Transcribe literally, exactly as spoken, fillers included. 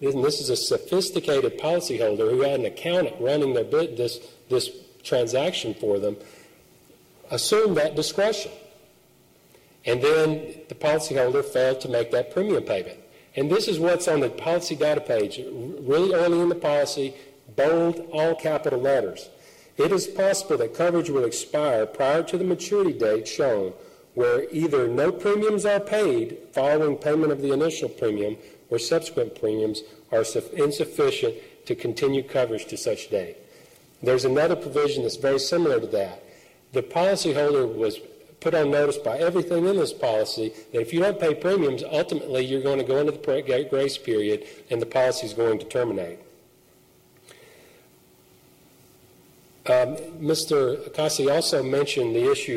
and this is a sophisticated policyholder who had an accountant running their bid, this, this transaction for them, assumed that discretion. And then the policyholder failed to make that premium payment. And this is what's on the policy data page, really early in the policy, bold, all capital letters. It is possible that coverage will expire prior to the maturity date shown, where either no premiums are paid following payment of the initial premium or subsequent premiums are insufficient to continue coverage to such date. There's another provision that's very similar to that. The policyholder was put on notice by everything in this policy that if you don't pay premiums, ultimately you're going to go into the grace period and the policy is going to terminate. Um, Mister Acasi also mentioned the issue